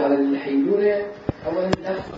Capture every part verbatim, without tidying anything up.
على الحيلولة أولا لفظ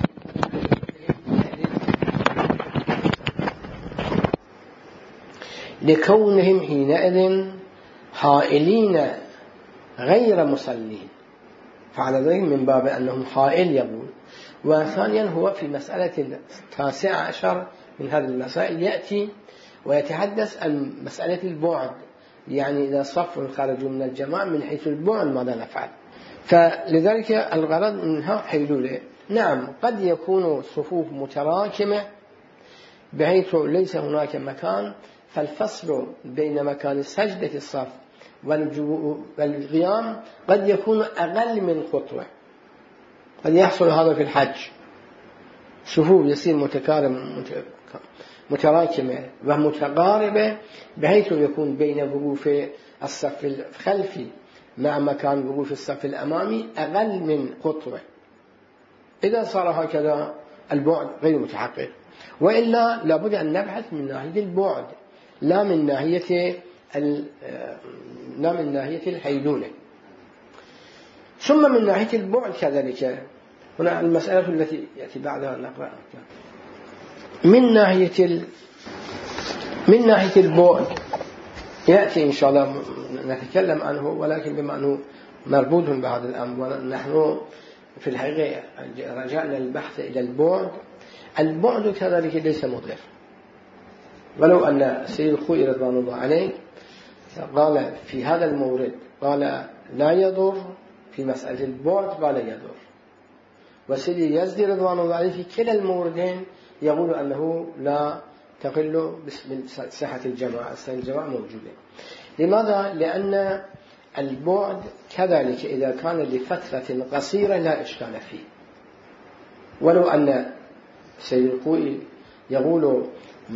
لكونهم حينئذ حائلين غير مصلين، فعلى ذلك من باب أنهم حائل يقول. وثانيا هو في مسألة التاسعة عشر من هذه المسائل يأتي ويتحدث عن مسألة البعد، يعني إذا صف خرجوا من الجماعة من حيث البعد ماذا نفعل؟ فلذلك الغرض منها حيلولة. نعم قد يكون صفوف متراكمة بحيث ليس هناك مكان، فالفصل بين مكان سجدة الصف والقيام قد يكون أقل من خطوة. قد يحصل هذا في الحج، صفوف يصير متراكمة ومتقاربة بحيث يكون بين وقوف الصف الخلفي مع مكان وقوف الصف الأمامي أقل من خطوة. إذا صار هكذا البعد غير متحقق، وإلا لابد أن نبحث من ناحية البعد لا من ناحية لا من ناحية الحيلولة. ثم من ناحية البعد كذلك هنا المسألة التي يأتي بعدها نقرأ من ناحية ال... من ناحية البعد يأتي إن شاء الله نتكلم عنه، ولكن بما أنه مربوط بهذا الأمر ونحن في الحقيقة رجعنا البحث إلى البعد. البعد كذلك ليس مضر، ولو أن سيد الخوئي رضوان الله عليه قال في هذا المورد قال لا يضر، في مسألة البعد قال يضر، وسيد يزدي رضوان الله عليه في كلا الموردين يقول أنه لا تقل بصحة الجماعة، الجماعة موجودة. لماذا؟ لأن البعد كذلك إذا كان لفترة قصيرة لا إشكال فيه، ولو أن سيد الخوئي يقول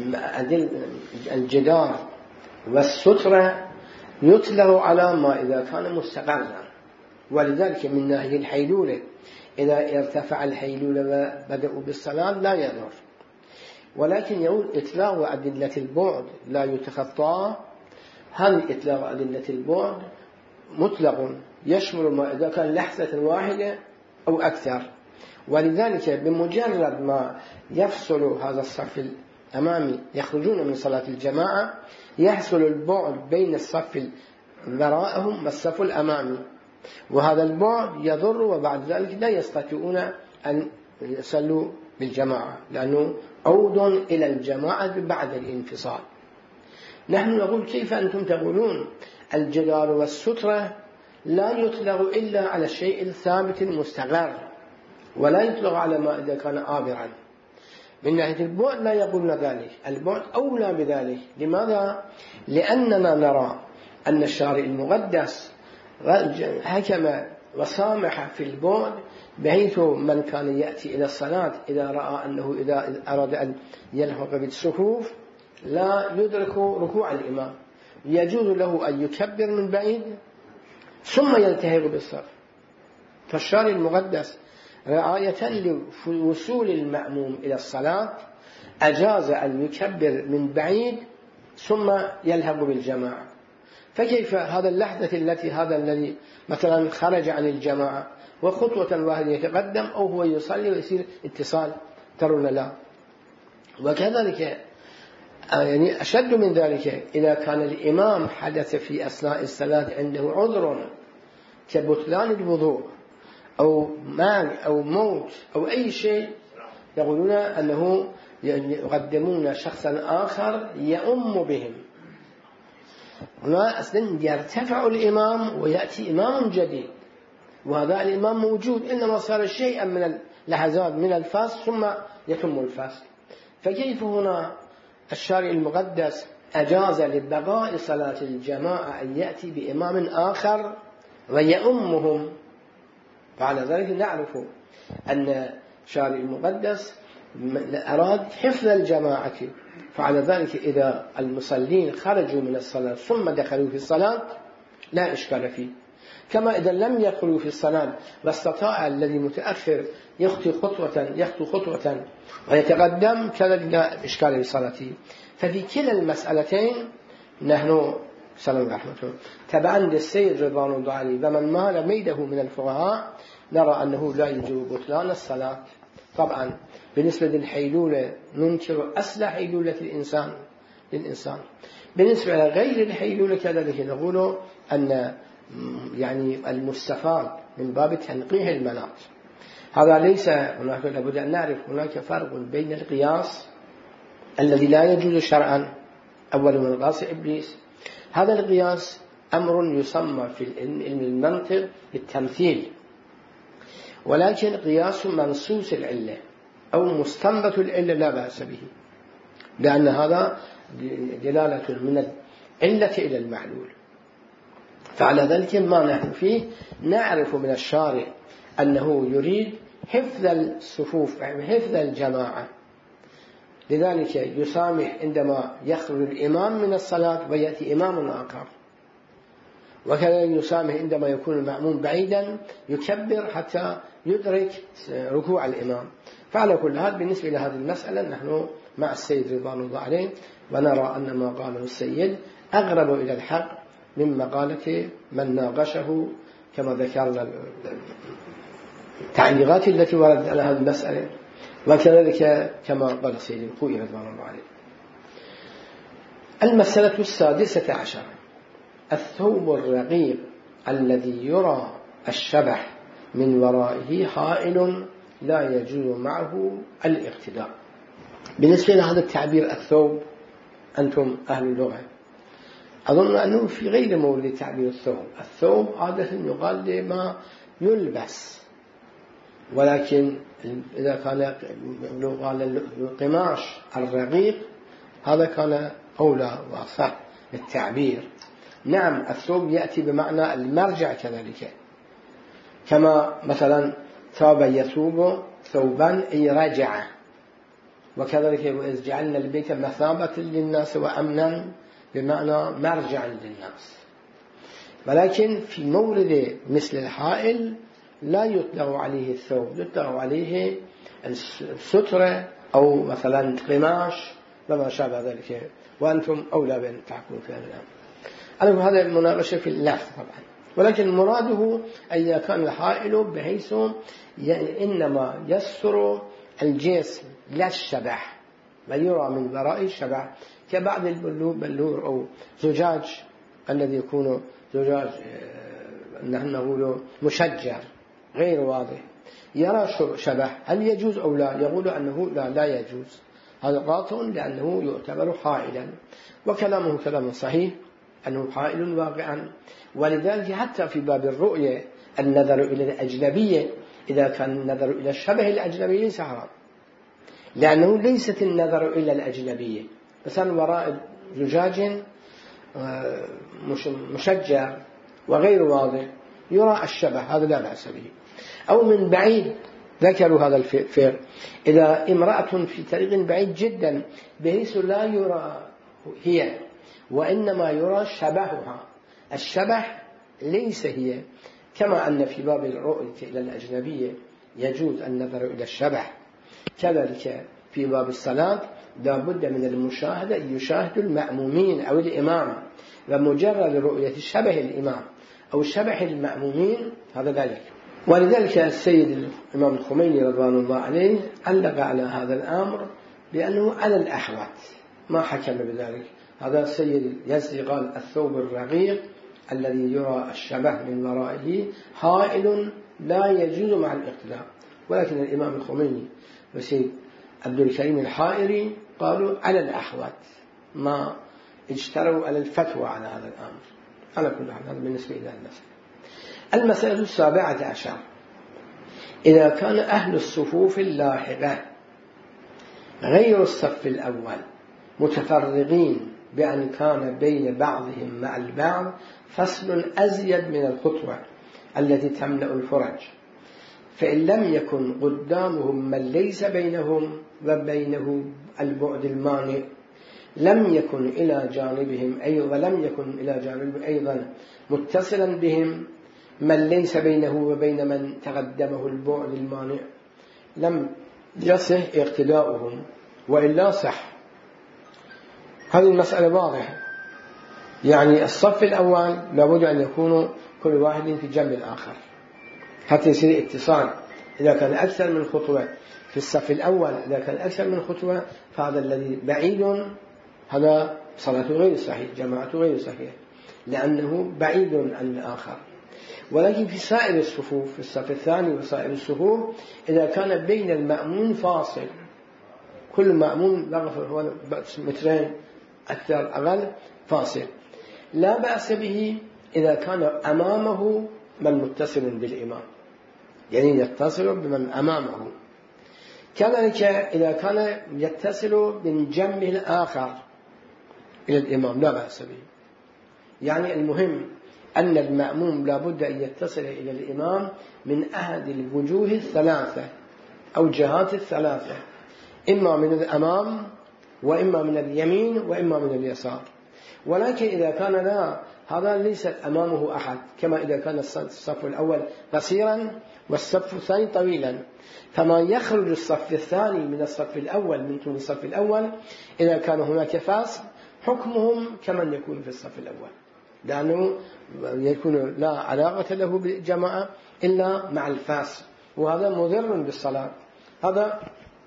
الجدار والسترة يطلق على ما إذا كان مستقرا، ولذلك من ناحية الحيلولة إذا ارتفع الحيلولة وبدأوا بالصلاة لا يضر. ولكن يقول إطلاق أدلة البعد لا يتخطى. هل إطلاق أدلة البعد مطلق يشمل ما إذا كان لحظة واحدة أو أكثر، ولذلك بمجرد ما يفصل هذا الصف الأمامي يخرجون من صلاة الجماعة يحصل البعد بين الصف وراءهم والصف الأمامي، وهذا البعد يضر، وبعد ذلك لا يستطيعون أن يصلوا بالجماعة لأنه عود إلى الجماعة بعد الانفصال. نحن نقول كيف أنتم تقولون الجدار والسترة لا يطلق إلا على الشيء الثابت المستقر، ولا يطلق على ما إذا كان عابرا. من ناحية البعد لا يقولون ذلك، البعد أولى بذلك. لماذا؟ لأننا نرى أن الشارع المقدس حكم وسامح في البعد، بحيث من كان يأتي إلى الصلاة إذا رأى أنه إذا أراد أن يلحق بالصفوف لا يدرك ركوع الإمام يجوز له أن يكبر من بعيد ثم يلتحق بالصف. فالشارع المقدس رعاية لوصول المأموم إلى الصلاة أجاز أن يكبر من بعيد ثم يلحق بالجماعة. فكيف هذا اللحظة التي هذا الذي مثلا خرج عن الجماعة وخطوة واحدة يتقدم أو هو يصلي ويصير اتصال ترون لا. وكذلك يعني أشد من ذلك إذا كان الإمام حدث في أثناء الصلاة عنده عذر كبطلان الوضوء أو مال أو موت أو أي شيء، يقولون أنه يقدمون شخصا آخر يؤم بهم. هنا أصلا يرتفع الإمام ويأتي إمام جديد، وهذا الإمام موجود، إنما صار شيئا من اللحظات من الفصل ثم يتم الفصل. فكيف هنا الشارع المقدس أجاز لبقاء صلاة الجماعة أن يأتي بإمام آخر ويؤمهم؟ فعلى ذلك نعرف أن الشارع المقدس أراد حفظ الجماعة، فعلى ذلك إذا المصلين خرجوا من الصلاة ثم دخلوا في الصلاة لا إشكال فيه. كما إذا لم يدخلوا في الصلاة واستطاع الذي متأخر يخطي خطوة يخطو خطوة ويتقدم كذلك لا إشكال في صلاته. ففي كلا المسألتين نحن سلام رحمته تبعا للسيد رضوان الله عليه ومن مال ميده من الفقهاء نرى أنه لا يجوز بطلان الصلاة. طبعا بالنسبة للحيلولة ننكر أصل حيلولة الإنسان للإنسان. بالنسبة لغير الحيلولة كذلك نقول أن يعني المستفاد من باب تنقيه المناط. هذا ليس هناك، لابد أن نعرف هناك فرق بين القياس الذي لا يجوز شرعا أول من قاس إبليس. هذا القياس أمر يسمى في علم المنطق بالتمثيل، ولكن قياس منصوص العلة أو مستنبت العلة لا بأس به، لأن هذا دلالة من العلة إلى المعلول. فعلى ذلك ما نحن فيه نعرف من الشارع أنه يريد حفظ الصفوف، حفظ الجماعة، لذلك يسامح عندما يخرج الإمام من الصلاة ويأتي إمام آخر، وكذا يسامح عندما يكون المأموم بعيدا يكبر حتى يدرك ركوع الإمام. فعلى كل هذا بالنسبة لهذه المسألة نحن مع السيد رضوان الله عليه، ونرى أن ما قاله السيد أقرب إلى الحق من مقالة من ناقشه، كما ذكرنا التعليقات التي وردت على هذه المسألة، وكذلك كما قال السيد الخوئي رضوان الله عليه. المسألة السادسة عشر: الثوب الرقيق الذي يرى الشبح من ورائه حائل لا يجوز معه الاقتداء. بالنسبة لهذا التعبير الثوب، أنتم أهل اللغة أظن أنه في غير مورد تعبير الثوب. الثوب عادة يقال لما يلبس، ولكن إذا كان قال القماش الرقيق هذا كان أولى وأصح للتعبير. نعم الثوب يأتي بمعنى المرجع كذلك، كما مثلا ثوب يثوب ثوبا أي رجع، وكذلك وإذ جعلنا البيت مثابة للناس وأمنا بمعنى مرجع للناس. ولكن في مورد مثل الحائل لا يطلق عليه الثوب، يطلق عليه السترة أو مثلا قماش وما شابه ذلك، وأنتم أولى بأن تحكموا في هذا الأمر. أنا هذا المناقشة في اللفظ طبعا، ولكن مراده أن كان الحائل بحيث يعني إنما يستر الجسم لا الشبح، بل يرى من وراء الشبح، كبعض البلور أو زجاج الذي يكون زجاج نحن نقول مشجر غير واضح، يرى شبح، هل يجوز أو لا؟ يقول أنه لا لا يجوز، هذا قاطع لأنه يعتبر حائلا، وكلامه كلام صحيح أنه حائل واقعا. ولذلك حتى في باب الرؤية النظر إلى الأجنبية إذا كان النظر إلى الشبه الأجنبي ليس حرام، لأنه ليست النظر إلى الأجنبية، مثلا وراء زجاج مشجر وغير واضح يرى الشبه، هذا لا بأس به. أو من بعيد، ذكروا هذا الفرق، إذا امرأة في طريق بعيد جدا بحيث لا يرى هي وإنما يرى شبهها، الشبه ليس هي، كما أن في باب الرؤية إلى الأجنبية يجوز النظر إلى الشبه، كذلك في باب الصلاة لا بد من المشاهدة، يشاهد المأمومين أو الإمام، ومجرد رؤية شبه الإمام أو شبه المأمومين هذا ذلك. ولذلك السيد الإمام الخميني رضوان الله عليه علق على هذا الأمر بأنه على الأحوات، ما حكم بذلك. هذا السيد يزي قال الثوب الرقيق الذي يرى الشبه من ورائه حائل لا يجوز مع الاقتداء، ولكن الإمام الخميني وسيد عبد الكريم الحائري قالوا على الأحوات، ما اجتروا على الفتوى على هذا الأمر. على كل حال هذا بالنسبة إلى المسألة. المسألة السابعة عشر: إذا كان أهل الصفوف اللاحقة غير الصف الأول متفرقين بأن كان بين بعضهم مع البعض فصل أزيد من الخطوة التي تملأ الفرج، فإن لم يكن قدامهم من ليس بينهم وبينه البعد المانع لم يكن إلى جانبهم أي ولم يكن إلى جانبهم أيضا متصلا بهم من ليس بينه وبين من تقدمه البعد المانع لم يصح اقتداؤهم، وإلا صح. هذه المسألة واضحة، يعني الصف الأول لابد أن يكون كل واحد في جنب الآخر، حتى يصير اتصال. إذا كان أكثر من خطوة في الصف الأول، إذا كان أكثر من خطوة فهذا الذي بعيد هذا صلاته غير صحيح، جماعته غير صحيح، لأنه بعيد عن الآخر. ولكن في سائر الصفوف، في الصف الثاني وسائر الصفوف، إذا كان بين المأمون فاصل، كل مأمون هو مترين أكثر أقل فاصل، لا بأس به إذا كان أمامه من متصل بالإمام، يعني يتصل بمن أمامه. كذلك إذا كان يتصل من جنبه الآخر إلى الإمام لا بأس به. يعني المهم أن المأموم لا بد أن يتصل إلى الإمام من أحد الوجوه الثلاثة أو جهات الثلاثة، إما من الأمام وإما من اليمين وإما من اليسار. ولكن إذا كان لا، هذا ليس أمامه أحد، كما إذا كان الصف الأول قصيرا والصف الثاني طويلا، فما يخرج الصف الثاني من الصف الأول من طول الصف الأول إذا كان هناك فاصل حكمهم كمن يكون في الصف الأول، لأنه يكون لا علاقة له بالجماعة إلا مع الفاصل، وهذا مضر بالصلاة. هذا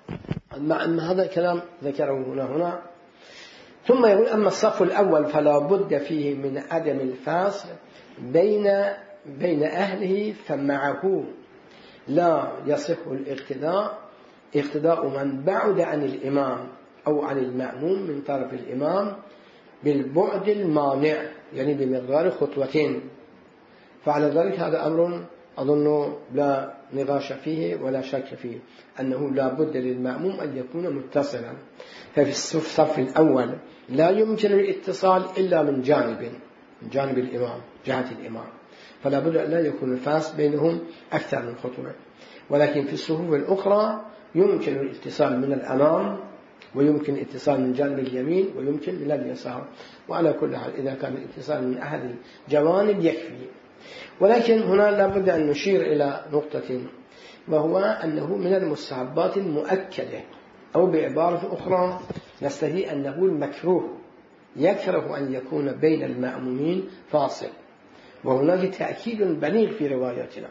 هذا كلام ذكره هنا هنا ثم يقول: أما الصف الأول فلا بد فيه من عدم الفاصل بين بين أهله، فمعه لا يصح الاقتداء اقتداء من بعد عن الإمام أو عن المأموم من طرف الإمام بالبعد المانع، يعني بمقدار خطوتين. فعلى ذلك هذا أمر أظن لا نقاش فيه ولا شك فيه، أنه لا بد للمأموم أن يكون متصلا. ففي الصف الأول لا يمكن الاتصال إلا من جانب من جانب الإمام، جهة الإمام، فلا بد أن لا يكون الفاصل بينهم أكثر من خطوة. ولكن في الصفوف الأخرى يمكن الاتصال من الأمام، ويمكن الاتصال من جانب اليمين، ويمكن من اليسار. وعلى كل حال إذا كان الاتصال من أحد الجوانب يكفي. ولكن هنا لا بد أن نشير إلى نقطة، وهو أنه من المستحبات المؤكدة، أو بعبارة أخرى نستطيع أن نقول مكروه، يكره أن يكون بين المأمومين فاصل. وهناك تأكيد بليغ في رواياتنا،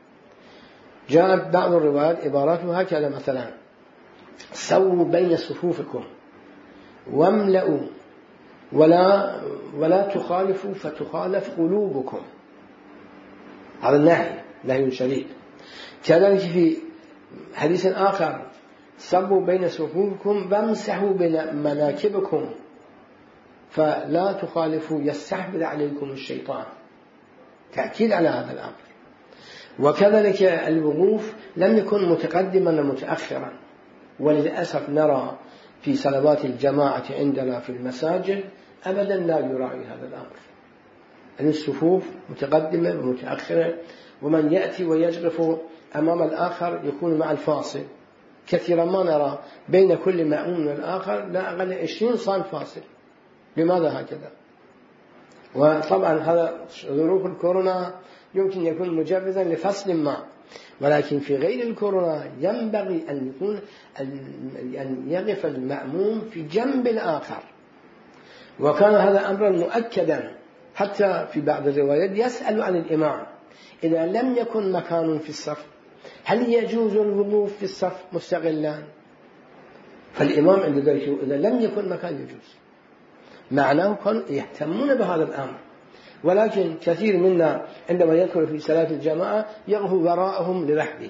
جاءت بعض الروايات عباراتها هكذا مثلا: سووا بين صفوفكم واملأوا ولا ولا تخالفوا فتخالف قلوبكم. هذا النهي نهي شديد. كذلك في حديث آخر: صبوا بين صفوفكم وامسحوا بين مناكبكم فلا تخالفوا يستحبذ عليكم الشيطان. تأكيد على هذا الأمر. وكذلك الوقوف لم يكن متقدما ومتأخرا، وللأسف نرى في صلوات الجماعة عندنا في المساجد أبدا لا يراعي هذا الأمر، أن الصفوف متقدمة ومتأخرة، ومن يأتي ويجرف أمام الآخر يكون مع الفاصل. كثيرا ما نرى بين كل مأموم والآخر لا أقل عشرين صان فاصل. لماذا هكذا؟ وطبعا هذا ظروف الكورونا يمكن يكون مجوزا لفصل ما، ولكن في غير الكورونا ينبغي أن يكون أن يقف المأموم في جنب الآخر. وكان هذا أمرا مؤكدا، حتى في بعض الروايات يسأل عن الإمام إذا لم يكن مكان في الصف هل يجوز الوقوف في الصف مستقلا؟ فالإمام عند ذلك إذا لم يكن مكان يجوز، معناه كانوا يهتمون بهذا الأمر. ولكن كثير منا عندما يدخل في صلاة الجماعة يقف وراءهم لرحبه،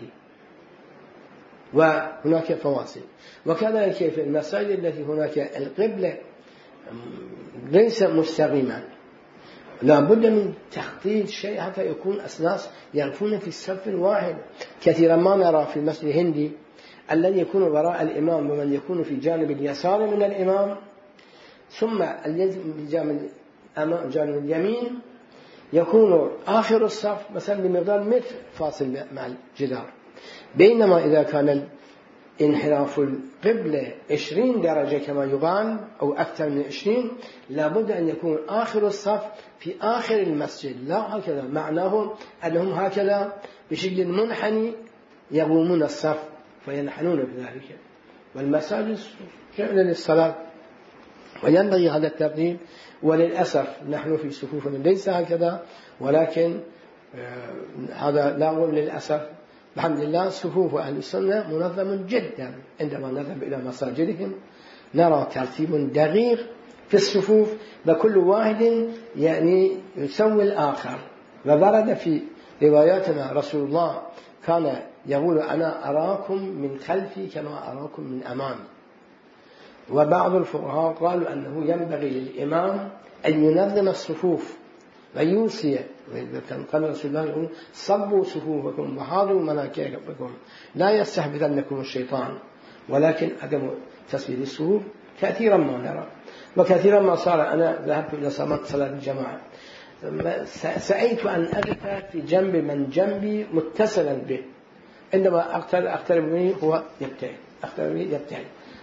وهناك فواصل. وكذلك في المساجد التي هناك القبلة ليس مستقيما لا بد من تخطيط شيء حتى يكون أسلاس يقفون في الصف الواحد. كثيرا ما نرى في المسجد الهندي الذي يكون وراء الإمام ومن يكون في جانب اليسار من الإمام، ثم الذي في جانب اليمين يكون آخر الصف مثلا بمقدار متر فاصل مع الجدار. بينما إذا كان انحراف القبلة عشرين درجة كما يقال أو أكثر من عشرين، لابد أن يكون آخر الصف في آخر المسجد، لا هكذا. معناه أنهم هكذا بشكل منحني يقومون الصف فينحنون بذلك. والمساجد فعلا للصلاة، وينبغي هذا الترتيب. وللأسف نحن في صفوفنا ليس هكذا، ولكن هذا لا أقول للأسف، الحمد لله صفوف أهل السنة منظم جدا. عندما نذهب إلى مساجدهم نرى ترتيب دقيق في الصفوف، وكل واحد يعني يسوي الآخر. وورد في رواياتنا رسول الله كان يقول أنا أراكم من خلفي كما أراكم من أمامي. وبعض الفقهاء قالوا أنه ينبغي للإمام أن ينظم الصفوف ويوصي، كان قال رسول الله يقول صبوا صفوفكم وحاذوا مناكبكم لا يستحبذنكم الشيطان. ولكن عدم تسوية الصفوف كثيرا ما نرى، وكثيرا ما صار. أنا ذهبت إلى صلاة الجماعة سعيت أن أقف في جنب من جنبي متصلا به، عندما أقترب منه هو يبتعد، أقترب منه يبتعد،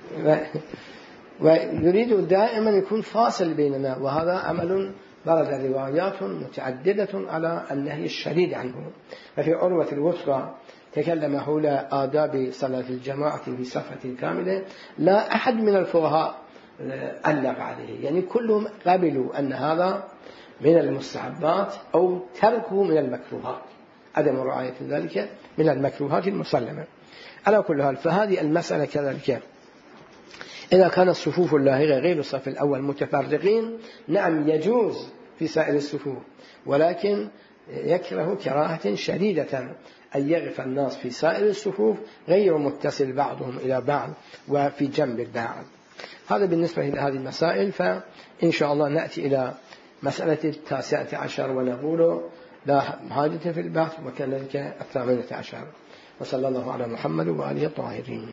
ويريد دائما يكون فاصل بيننا. وهذا عمل ورد روايات متعددة على النهي الشديد عنه. ففي عروة الوثقى تكلم حول آداب صلاة الجماعة في صفحة كاملة، لا أحد من الفقهاء علق عليه، يعني كلهم قبلوا أن هذا من المستحبات أو تركه من المكروهات، عدم رعاية ذلك من المكروهات المسلمة. على كل حال فهذه المسألة كذلك إذا كان الصفوف اللاهقة غير الصف الأول متفرقين، نعم يجوز في سائر الصفوف، ولكن يكره كراهة شديدة أن يقف الناس في سائر الصفوف غير متصل بعضهم إلى بعض وفي جنب البعض. هذا بالنسبة لهذه المسائل. فإن شاء الله نأتي إلى مسألة التاسعة عشر ونقول لا حاجة في البحث، وكذلك الثامنة عشر. وصلى الله على محمد وآله الطاهرين.